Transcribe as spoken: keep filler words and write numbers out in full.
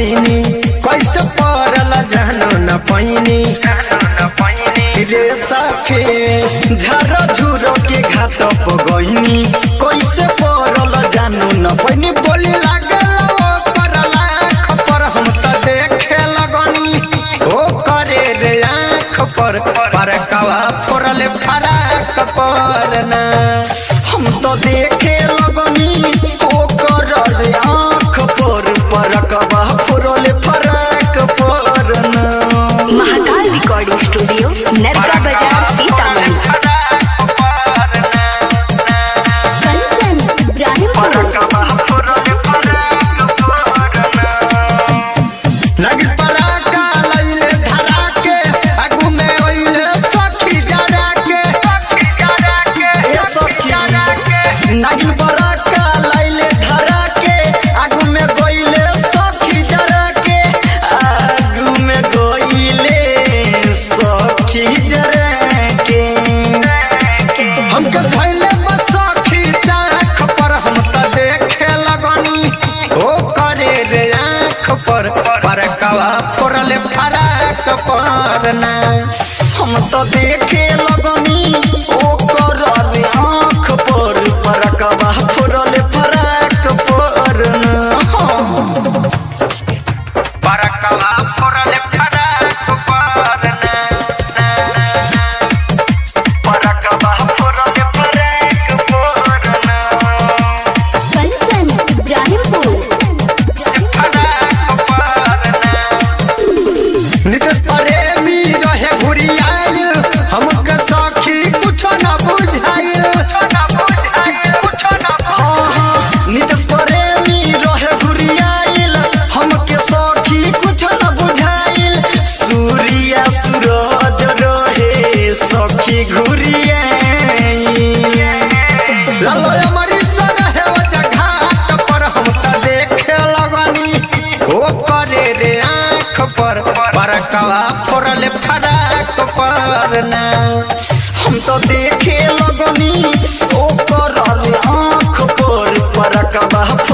गईनी कैसे पड़ल जानो न पैनी रे सखी झरो झुरो के घाट पर गईनी कैसे पड़ल जानो न पैनी बोली लागल ओकर लाख पर हम त देखे लगनी ओ करे रे आँख पर पर कवा फोड़ले फराक पर ना हम तो देखे लगनी ओ कर रे आँख पर पर कवा फोड़ले फराक पर ना। महाकाल रिकॉर्डिंग स्टूडियो नरका बाजार सीतामढ़ी। कंचन इब्राहिमपुर लगी पराका लइले धरा के आगू में ओइले सखी जरा के ए सखी लगी पराका लइले धरा के आगू में गइले सखी जरा के आगू में गइले सखी जरा के हमके धइले बस सखी चाख पर हम त देखे लगनी ओ करे रे आँख पर पर कवा फोड़ले फराक पर ना हम तो देखे लगनी ओ कर रे आँख पर पर कवा फोड़ले फराक पर ना पर कवा फोड़ले फराक पर ना पर कवा फोड़ले फराक पर ना। कंचन इब्राहिमपुर नितेश प्रेमी रहे घुरियाइल हमके सखी कुछ न बुझाइल नितेश प्रेमी रहे घुरियाइल हमके सखी कुछ न बुझाइल सूर्या सूरज रहे सखी घुरियाइल लालो हमारी रहे वजह घाट पर हम त देखे लगनी ओ करे रे आँख पर पर कवा फोड़ले फराक पर ना हम तो देखे लगनी ओ कर रे आँख पर पर कवा